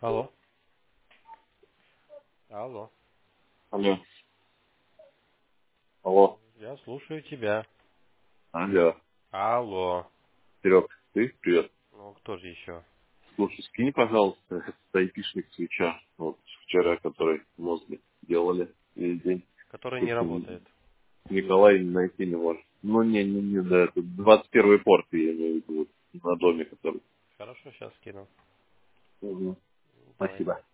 Алло. Алло. Алло. Алло. Я слушаю тебя. Алло. Алло. Серег, ты? Привет. Ну, кто же еще? Слушай, скинь, пожалуйста, этот айпишник свеча. Вот вчера, который мозги делали весь день. Который не Слушай, работает. Николай найти не может. Ну, не, да, это 21-й порт, я имею в виду, вот, на доме, который. Хорошо, сейчас скину. Угу. Давай. Спасибо.